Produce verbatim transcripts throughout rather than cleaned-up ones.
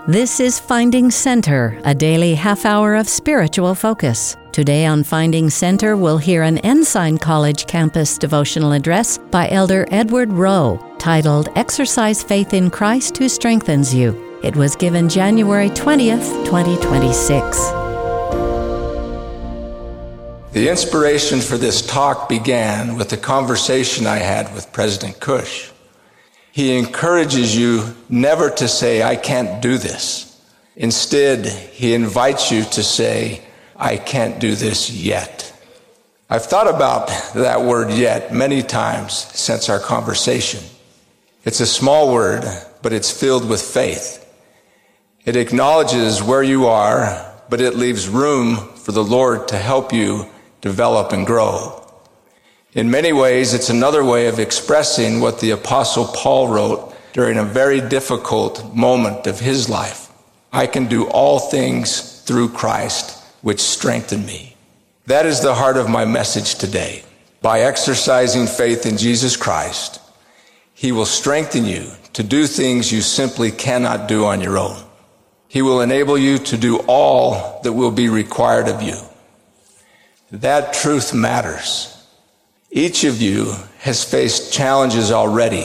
This is Finding Center, a daily half hour of spiritual focus. Today on Finding Center, we'll hear an Ensign College campus devotional address by Elder Edward Rowe, titled Exercise Faith in Christ Who Strengthens You. It was given January twentieth, twenty twenty-six. The inspiration for this talk began with a conversation I had with President Cush. He encourages you never to say, "I can't do this." Instead, he invites you to say, "I can't do this yet." I've thought about that word "yet" many times since our conversation. It's a small word, but it's filled with faith. It acknowledges where you are, but it leaves room for the Lord to help you develop and grow. In many ways, it's another way of expressing what the Apostle Paul wrote during a very difficult moment of his life. I can do all things through Christ, which strengthen me. That is the heart of my message today. By exercising faith in Jesus Christ, He will strengthen you to do things you simply cannot do on your own. He will enable you to do all that will be required of you. That truth matters. Each of you has faced challenges already.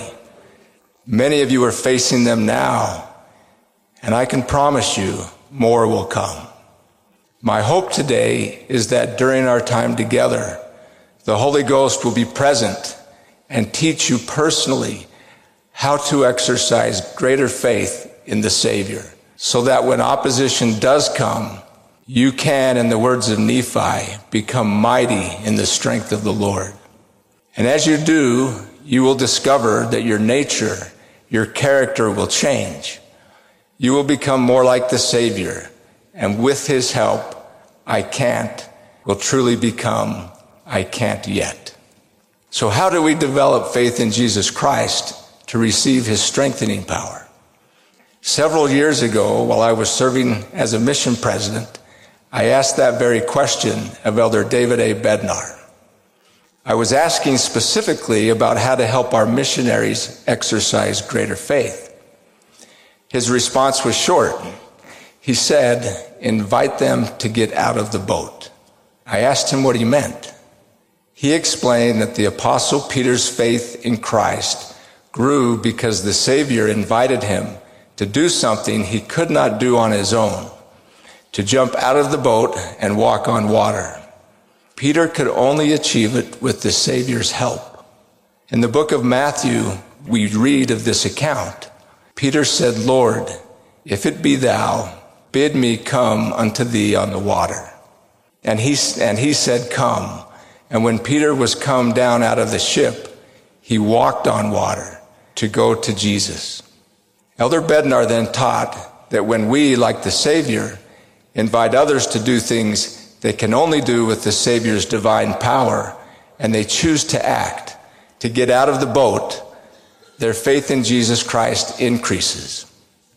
Many of you are facing them now, and I can promise you more will come. My hope today is that during our time together, the Holy Ghost will be present and teach you personally how to exercise greater faith in the Savior, so that when opposition does come, you can, in the words of Nephi, become mighty in the strength of the Lord. And as you do, you will discover that your nature, your character will change. You will become more like the Savior, and with His help, I can't will truly become I can't yet. So how do we develop faith in Jesus Christ to receive His strengthening power? Several years ago, while I was serving as a mission president, I asked that very question of Elder David A. Bednar. I was asking specifically about how to help our missionaries exercise greater faith. His response was short. He said, "Invite them to get out of the boat." I asked him what he meant. He explained that the Apostle Peter's faith in Christ grew because the Savior invited him to do something he could not do on his own, to jump out of the boat and walk on water. Peter could only achieve it with the Savior's help. In the book of Matthew, we read of this account. Peter said, "Lord, if it be thou, bid me come unto thee on the water." And he, and he said, "Come." And when Peter was come down out of the ship, he walked on water to go to Jesus. Elder Bednar then taught that when we, like the Savior, invite others to do things they can only do with the Savior's divine power, and they choose to act, to get out of the boat, their faith in Jesus Christ increases.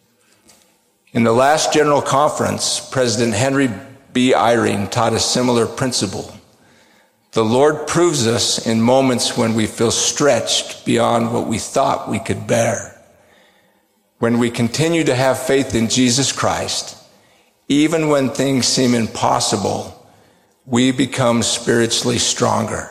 In the last General Conference, President Henry B. Eyring taught a similar principle. The Lord proves us in moments when we feel stretched beyond what we thought we could bear. When we continue to have faith in Jesus Christ, even when things seem impossible, we become spiritually stronger.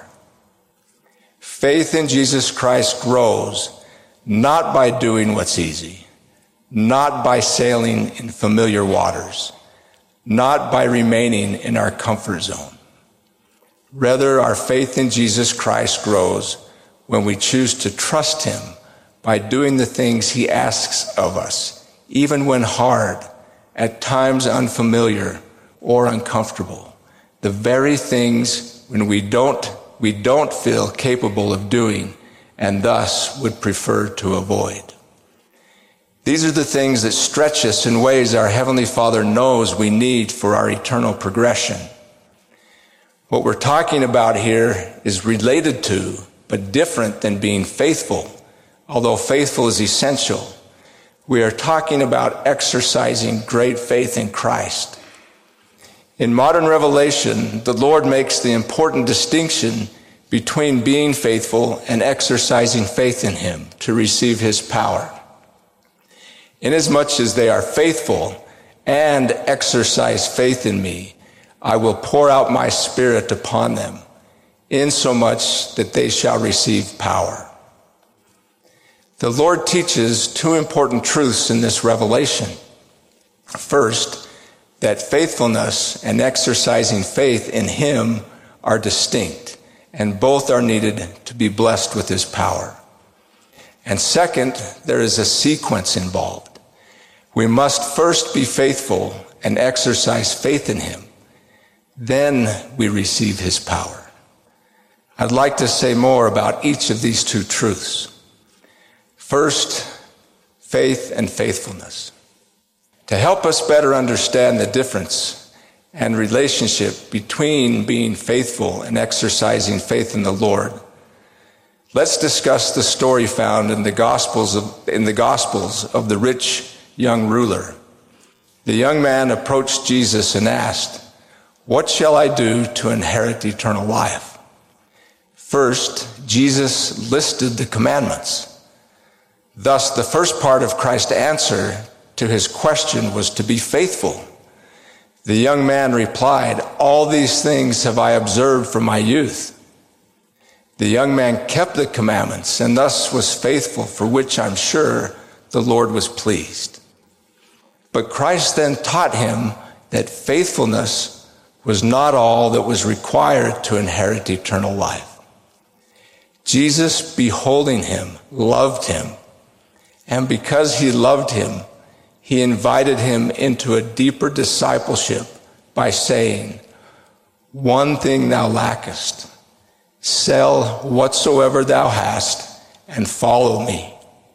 Faith in Jesus Christ grows not by doing what's easy, not by sailing in familiar waters, not by remaining in our comfort zone. Rather, our faith in Jesus Christ grows when we choose to trust Him by doing the things He asks of us, even when hard, at times unfamiliar or uncomfortable. The very things when we don't, we don't feel capable of doing and thus would prefer to avoid. These are the things that stretch us in ways our Heavenly Father knows we need for our eternal progression. What we're talking about here is related to, but different than being faithful, although faithful is essential. We are talking about exercising great faith in Christ. In modern revelation, the Lord makes the important distinction between being faithful and exercising faith in Him to receive His power. Inasmuch as they are faithful and exercise faith in me, I will pour out my Spirit upon them, insomuch that they shall receive power. The Lord teaches two important truths in this revelation. First, that faithfulness and exercising faith in Him are distinct, and both are needed to be blessed with His power. And second, there is a sequence involved. We must first be faithful and exercise faith in Him. Then we receive His power. I'd like to say more about each of these two truths. First, faith and faithfulness. To help us better understand the difference and relationship between being faithful and exercising faith in the Lord, let's discuss the story found in the Gospels of, in the Gospels of the rich young ruler. The young man approached Jesus and asked, "What shall I do to inherit eternal life?" First, Jesus listed the commandments. Thus, the first part of Christ's answer to his question was to be faithful. The young man replied, "All these things have I observed from my youth." The young man kept the commandments and thus was faithful, for which I'm sure the Lord was pleased. But Christ then taught him that faithfulness was not all that was required to inherit eternal life. Jesus, beholding him, loved him, and because he loved him, he invited him into a deeper discipleship by saying, "One thing thou lackest. Sell whatsoever thou hast and follow me."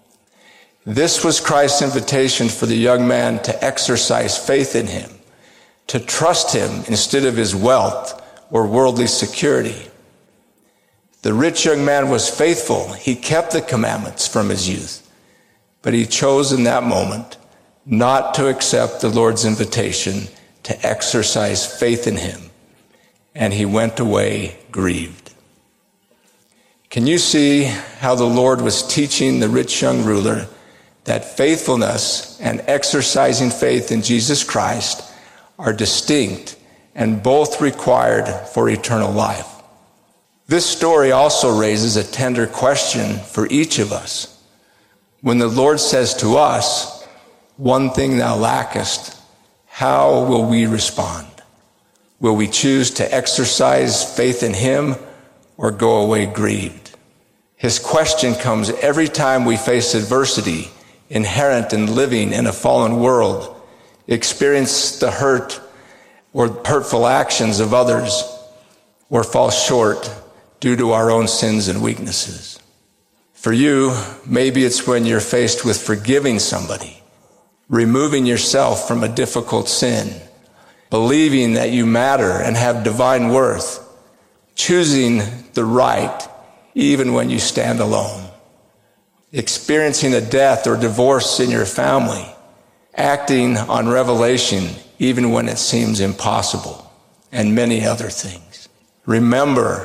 This was Christ's invitation for the young man to exercise faith in him, to trust him instead of his wealth or worldly security. The rich young man was faithful. He kept the commandments from his youth, but he chose in that moment not to accept the Lord's invitation to exercise faith in him, and he went away grieved. Can you see how the Lord was teaching the rich young ruler that faithfulness and exercising faith in Jesus Christ are distinct and both required for eternal life? This story also raises a tender question for each of us. When the Lord says to us, "One thing thou lackest," how will we respond? Will we choose to exercise faith in him or go away grieved? His question comes every time we face adversity inherent in living in a fallen world, experience the hurt or hurtful actions of others, or fall short due to our own sins and weaknesses. For you, maybe it's when you're faced with forgiving somebody, removing yourself from a difficult sin, believing that you matter and have divine worth, choosing the right even when you stand alone, experiencing a death or divorce in your family, acting on revelation even when it seems impossible, and many other things. Remember,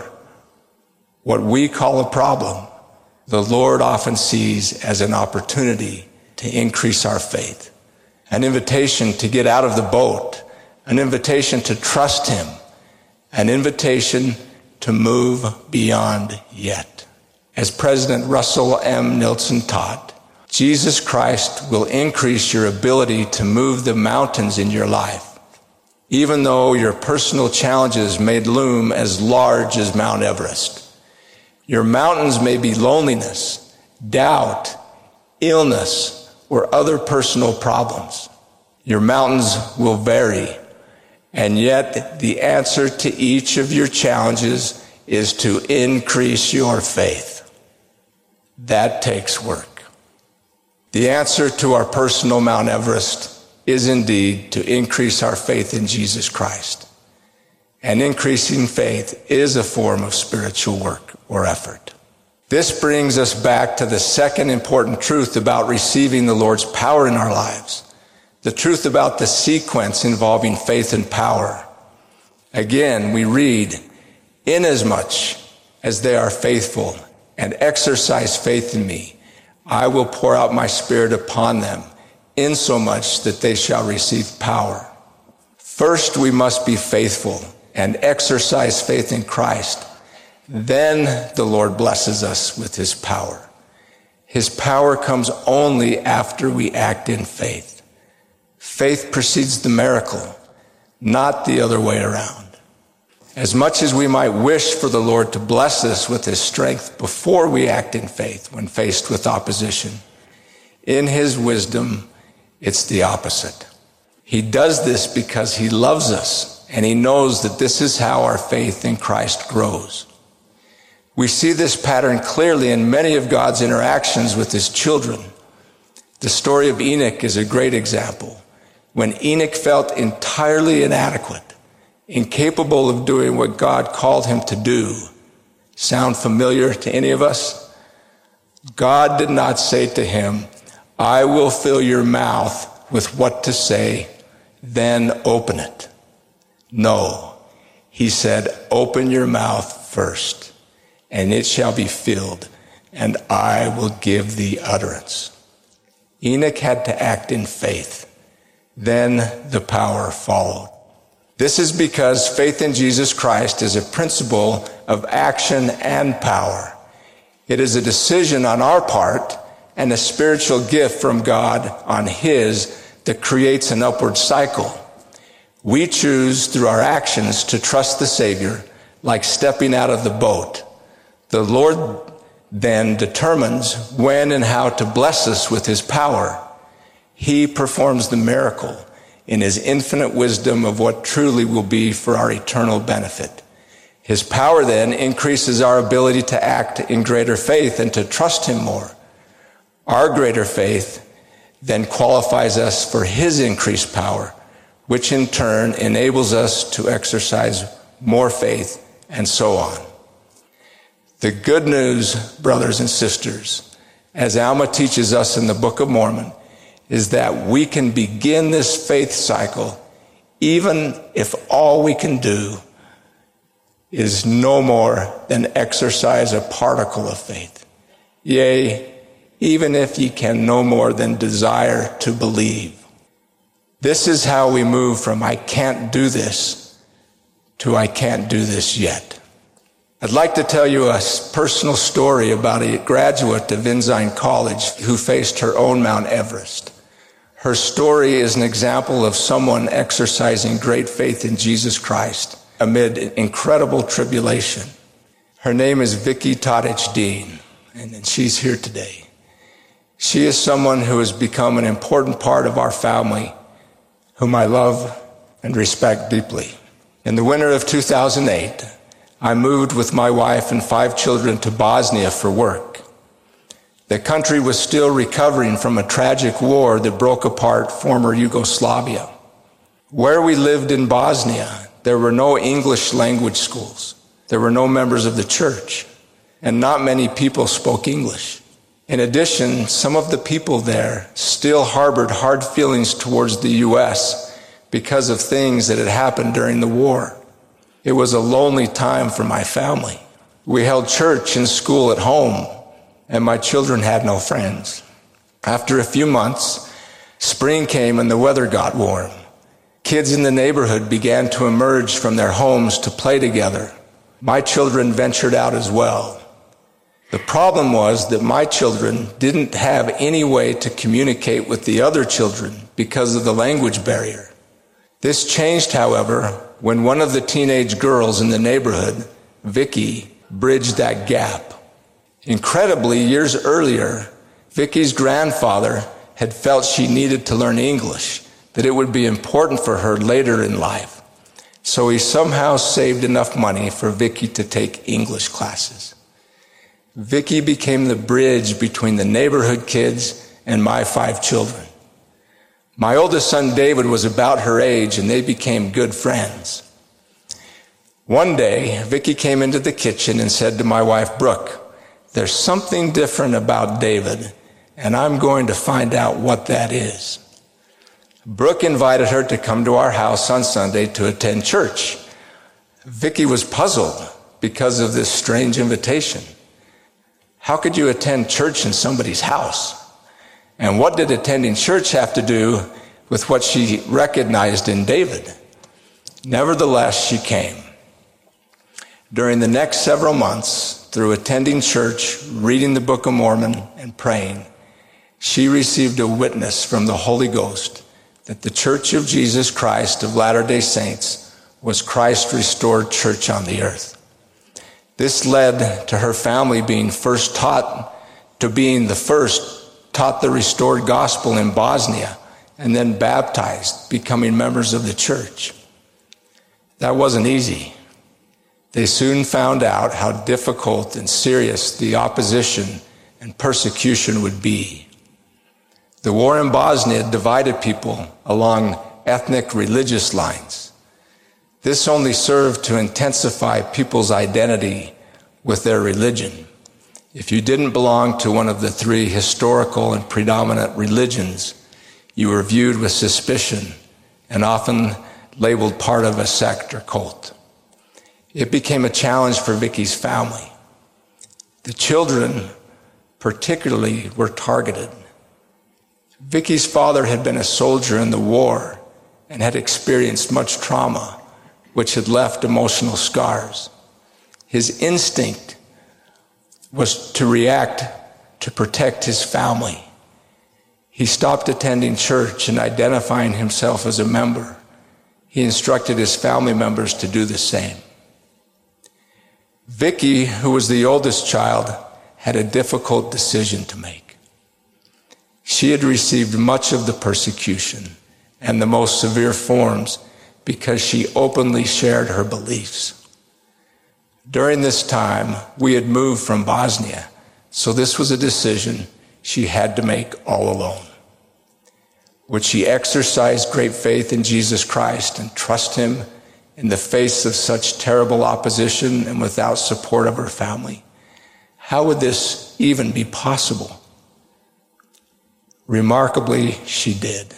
what we call a problem, the Lord often sees as an opportunity to increase our faith, an invitation to get out of the boat, an invitation to trust him, an invitation to move beyond yet. As President Russell M. Nelson taught, Jesus Christ will increase your ability to move the mountains in your life, even though your personal challenges may loom as large as Mount Everest. Your mountains may be loneliness, doubt, illness, or other personal problems. Your mountains will vary, and yet the answer to each of your challenges is to increase your faith. That takes work. The answer to our personal Mount Everest is indeed to increase our faith in Jesus Christ. And increasing faith is a form of spiritual work or effort. This brings us back to the second important truth about receiving the Lord's power in our lives, the truth about the sequence involving faith and power. Again, we read, "Inasmuch as they are faithful and exercise faith in me, I will pour out my Spirit upon them, insomuch that they shall receive power. First, we must be faithful and exercise faith in Christ. Then the Lord blesses us with his power. His power comes only after we act in faith. Faith precedes the miracle, not the other way around. As much as we might wish for the Lord to bless us with his strength before we act in faith when faced with opposition, in his wisdom, it's the opposite. He does this because he loves us, and he knows that this is how our faith in Christ grows. We see this pattern clearly in many of God's interactions with his children. The story of Enoch is a great example. When Enoch felt entirely inadequate, incapable of doing what God called him to do. Sound familiar to any of us? God did not say to him, I will fill your mouth with what to say, then open it. No, he said, open your mouth first, and it shall be filled, and I will give thee utterance. Enoch had to act in faith. Then the power followed. This is because faith in Jesus Christ is a principle of action and power. It is a decision on our part and a spiritual gift from God on his that creates an upward cycle. We choose through our actions to trust the Savior, like stepping out of the boat. The Lord then determines when and how to bless us with his power. He performs the miracle in his infinite wisdom of what truly will be for our eternal benefit. His power then increases our ability to act in greater faith and to trust him more. Our greater faith then qualifies us for his increased power, which in turn enables us to exercise more faith, and so on. The good news, brothers and sisters, as Alma teaches us in the Book of Mormon, is that we can begin this faith cycle even if all we can do is no more than exercise a particle of faith. Yea, even if ye can no more than desire to believe. This is how we move from I can't do this to I can't do this yet. I'd like to tell you a personal story about a graduate of Ensign College who faced her own Mount Everest. Her story is an example of someone exercising great faith in Jesus Christ amid incredible tribulation. Her name is Vicki Todich Dean, and she's here today. She is someone who has become an important part of our family, whom I love and respect deeply. In the winter of two thousand eight, I moved with my wife and five children to Bosnia for work. The country was still recovering from a tragic war that broke apart former Yugoslavia. Where we lived in Bosnia, there were no English language schools. There were no members of the church, and not many people spoke English. In addition, some of the people there still harbored hard feelings towards the U S because of things that had happened during the war. It was a lonely time for my family. We held church and school at home, and my children had no friends. After a few months, spring came and the weather got warm. Kids in the neighborhood began to emerge from their homes to play together. My children ventured out as well. The problem was that my children didn't have any way to communicate with the other children because of the language barrier. This changed, however, when one of the teenage girls in the neighborhood, Vicki, bridged that gap. Incredibly, years earlier, Vicki's grandfather had felt she needed to learn English, that it would be important for her later in life. So he somehow saved enough money for Vicki to take English classes. Vicki became the bridge between the neighborhood kids and my five children. My oldest son, David, was about her age, and they became good friends. One day, Vicki came into the kitchen and said to my wife, Brooke, there's something different about David, and I'm going to find out what that is. Brooke invited her to come to our house on Sunday to attend church. Vicki was puzzled because of this strange invitation. How could you attend church in somebody's house? And what did attending church have to do with what she recognized in David? Nevertheless, she came. During the next several months, through attending church, reading the Book of Mormon, and praying, she received a witness from the Holy Ghost that the Church of Jesus Christ of Latter-day Saints was Christ's restored church on the earth. This led to her family being first taught, to being the first taught the restored gospel in Bosnia, and then baptized, becoming members of the church. That wasn't easy. They soon found out how difficult and serious the opposition and persecution would be. The war in Bosnia divided people along ethnic religious lines. This only served to intensify people's identity with their religion. If you didn't belong to one of the three historical and predominant religions, you were viewed with suspicion and often labeled part of a sect or cult. It became a challenge for Vicky's family. The children, particularly, were targeted. Vicky's father had been a soldier in the war and had experienced much trauma, which had left emotional scars. His instinct was to react to protect his family. He stopped attending church and identifying himself as a member. He instructed his family members to do the same. Vicky, who was the oldest child, had a difficult decision to make. She had received much of the persecution and the most severe forms because she openly shared her beliefs. During this time, we had moved from Bosnia, so this was a decision she had to make all alone. Would she exercise great faith in Jesus Christ and trust him in the face of such terrible opposition and without support of her family? How would this even be possible? Remarkably, she did.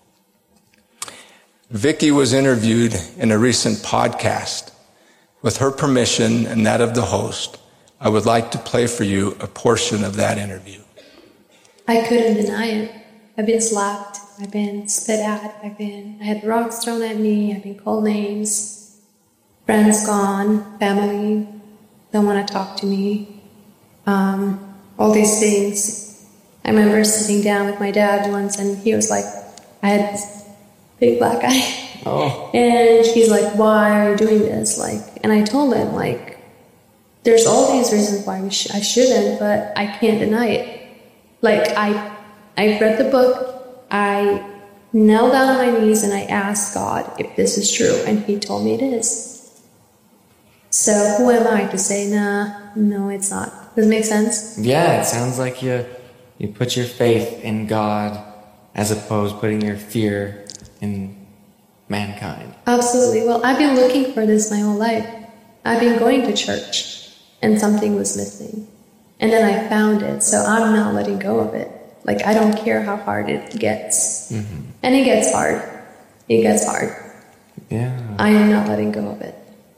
Vicky was interviewed in a recent podcast. With her permission and that of the host, I would like to play for you a portion of that interview. I couldn't deny it. I've been slapped. I've been spit at. I've been, I had rocks thrown at me. I've been called names. Friends gone. Family don't want to talk to me. Um, all these things. I remember sitting down with my dad once, and he was like, I had this big black eye. Oh. And he's like, why are you doing this? Like, and I told him, like, there's all these reasons why we sh- I shouldn't, but I can't deny it. Like, I, I read the book. I knelt down on my knees and I asked God if this is true, and he told me it is. So who am I to say, nah, no, it's not? Does it make sense? Yeah, it sounds like you you put your faith in God as opposed to putting your fear in mankind. Absolutely. Well, I've been looking for this my whole life. I've been going to church and something was missing. And then I found it, so I'm not letting go of it. Like, I don't care how hard it gets. Mm-hmm. And it gets hard. It gets hard. Yeah. I am not letting go of it.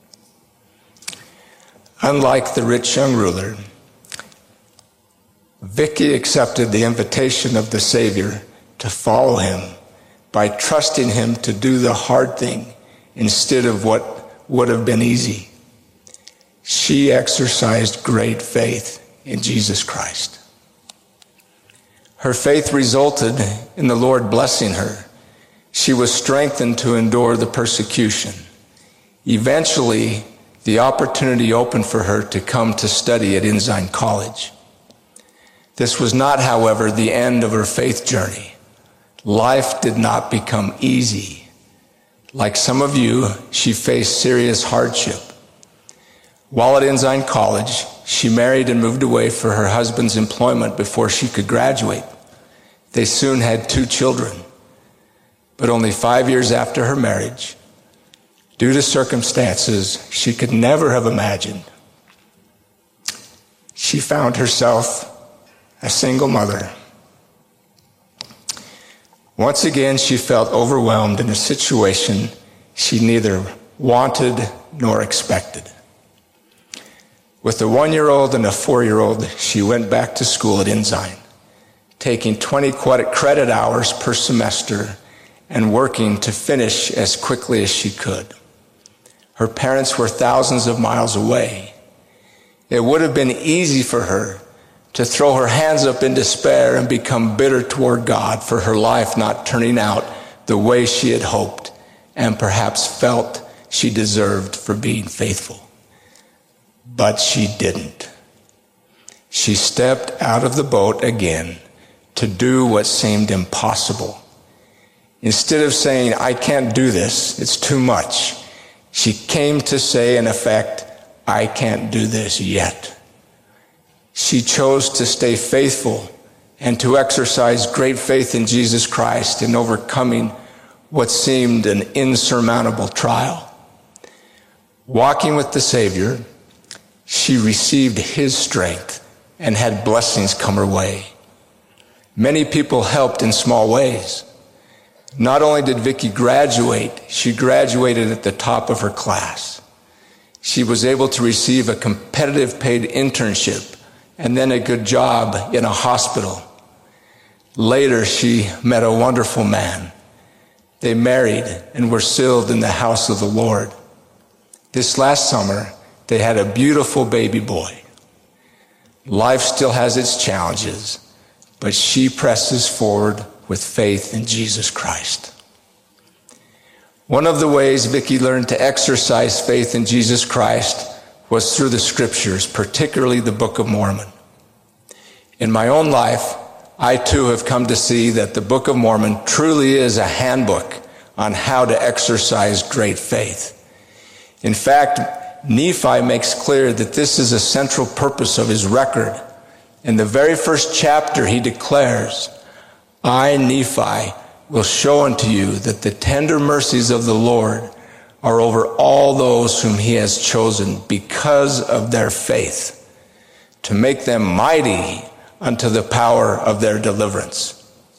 Unlike the rich young ruler, Vicky accepted the invitation of the Savior to follow him by trusting him to do the hard thing instead of what would have been easy. She exercised great faith in Jesus Christ. Her faith resulted in the Lord blessing her. She was strengthened to endure the persecution. Eventually, the opportunity opened for her to come to study at Ensign College. This was not, however, the end of her faith journey. Life did not become easy. Like some of you, she faced serious hardship. While at Ensign College, she married and moved away for her husband's employment before she could graduate. They soon had two children. But only five years after her marriage, due to circumstances she could never have imagined, she found herself a single mother. Once again, she felt overwhelmed in a situation she neither wanted nor expected. With a one-year-old and a four-year-old, she went back to school at Ensign. taking twenty credit hours per semester and working to finish as quickly as she could. Her parents were thousands of miles away. It would have been easy for her to throw her hands up in despair and become bitter toward God for her life not turning out the way she had hoped and perhaps felt she deserved for being faithful. But she didn't. She stepped out of the boat again to do what seemed impossible. Instead of saying, "I can't do this, it's too much," she came to say, in effect, "I can't do this yet." She chose to stay faithful and to exercise great faith in Jesus Christ in overcoming what seemed an insurmountable trial. Walking with the Savior, she received his strength and had blessings come her way. Many people helped in small ways. Not only did Vicki graduate, she graduated at the top of her class. She was able to receive a competitive paid internship and then a good job in a hospital. Later, she met a wonderful man. They married and were sealed in the house of the Lord. This last summer, they had a beautiful baby boy. Life still has its challenges, but she presses forward with faith in Jesus Christ. One of the ways Vicki learned to exercise faith in Jesus Christ was through the scriptures, particularly the Book of Mormon. In my own life, I too have come to see that the Book of Mormon truly is a handbook on how to exercise great faith. In fact, Nephi makes clear that this is a central purpose of his record. In the very first chapter, he declares, "I, Nephi, will show unto you that the tender mercies of the Lord are over all those whom he has chosen because of their faith, to make them mighty unto the power of their deliverance."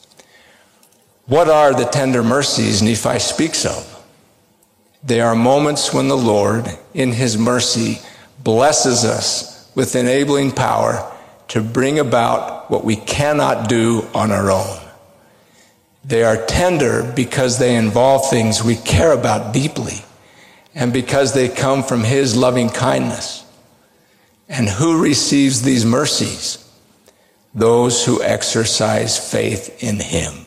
What are the tender mercies Nephi speaks of? They are moments when the Lord, in his mercy, blesses us with enabling power to bring about what we cannot do on our own. They are tender because they involve things we care about deeply and because they come from his loving kindness. And who receives these mercies? Those who exercise faith in him.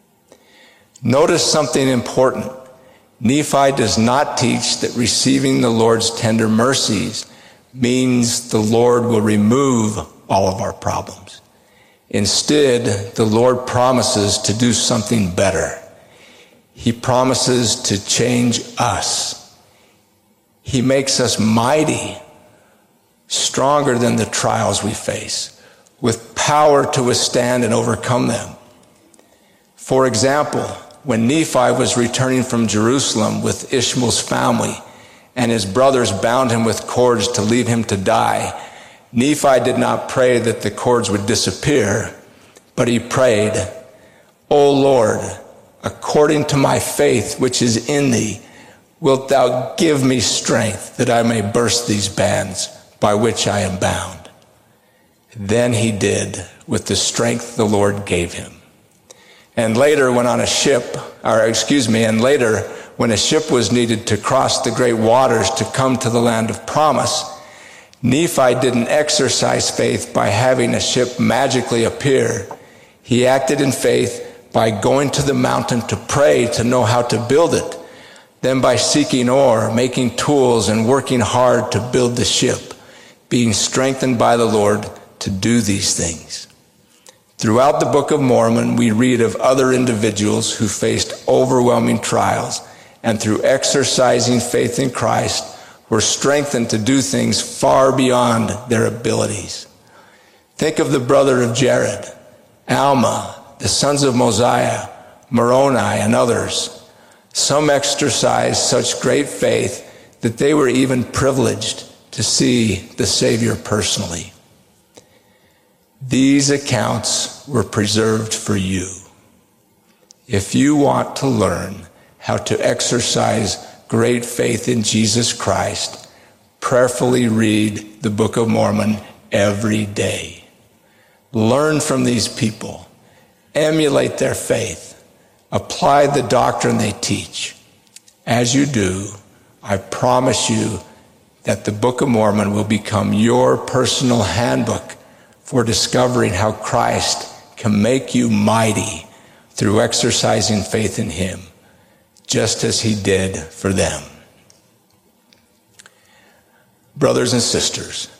Notice something important. Nephi does not teach that receiving the Lord's tender mercies means the Lord will remove all of our problems. Instead, the Lord promises to do something better. He promises to change us. He makes us mighty, stronger than the trials we face, with power to withstand and overcome them. For example, when Nephi was returning from Jerusalem with Ishmael's family and his brothers bound him with cords to leave him to die, Nephi did not pray that the cords would disappear, but he prayed, "O Lord, according to my faith which is in thee, wilt thou give me strength that I may burst these bands by which I am bound?" Then he did with the strength the Lord gave him. And later when on a ship, or excuse me, and later when a ship was needed to cross the great waters to come to the land of promise, Nephi didn't exercise faith by having a ship magically appear. He acted in faith by going to the mountain to pray to know how to build it, then by seeking ore, making tools, and working hard to build the ship, being strengthened by the Lord to do these things. Throughout the Book of Mormon, we read of other individuals who faced overwhelming trials, and through exercising faith in Christ, were strengthened to do things far beyond their abilities. Think of the brother of Jared, Alma, the sons of Mosiah, Moroni, and others. Some exercised such great faith that they were even privileged to see the Savior personally. These accounts were preserved for you. If you want to learn how to exercise great faith in Jesus Christ, prayerfully read the Book of Mormon every day. Learn from these people Emulate their faith. Apply the doctrine they teach. As you do, I promise you that the Book of Mormon will become your personal handbook for discovering how Christ can make you mighty through exercising faith in him, just as he did for them. Brothers and sisters,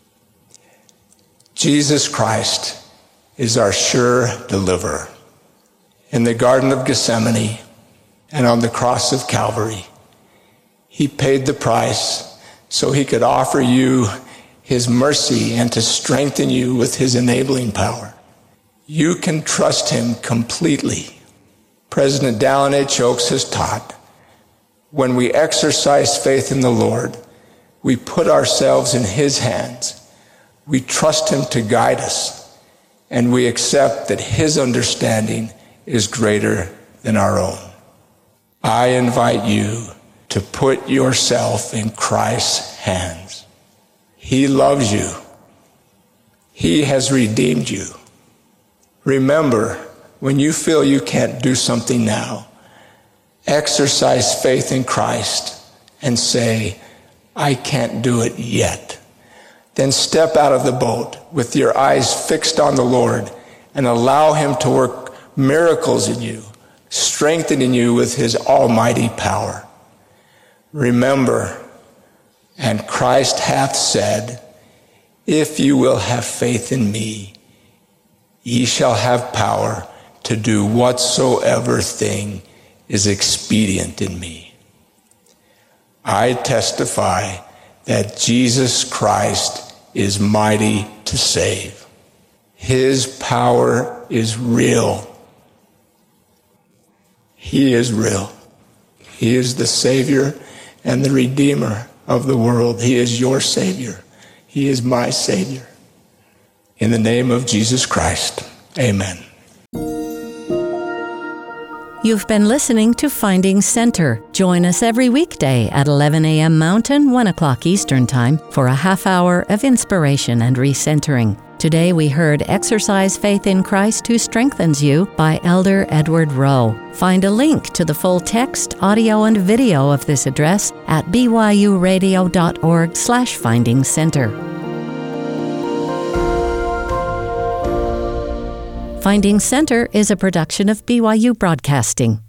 Jesus Christ is our sure deliverer. In the Garden of Gethsemane and on the cross of Calvary, he paid the price so he could offer you his mercy and to strengthen you with his enabling power. You can trust him completely. President Dallin H. Oaks has taught, when we exercise faith in the Lord, we put ourselves in his hands. We trust him to guide us, and we accept that his understanding is greater than our own. I invite you to put yourself in Christ's hands. He loves you. He has redeemed you. Remember, when you feel you can't do something now, exercise faith in Christ and say, I can't do it yet. Then step out of the boat with your eyes fixed on the Lord and allow him to work miracles in you, strengthening you with his almighty power. Remember, and Christ hath said, if you will have faith in me, ye shall have power to do whatsoever thing is expedient in me. I testify that Jesus Christ is mighty to save. His power is real. He is real. He is the Savior and the Redeemer of the world. He is your Savior. He is my Savior. In the name of Jesus Christ, amen. You've been listening to Finding Center. Join us every weekday at eleven a.m. Mountain, one o'clock Eastern Time for a half hour of inspiration and recentering. Today we heard Exercise Faith in Christ Who Strengthens You by Elder Edward Rowe. Find a link to the full text, audio, and video of this address at b y u radio dot org slash finding center. Finding Center is a production of B Y U Broadcasting.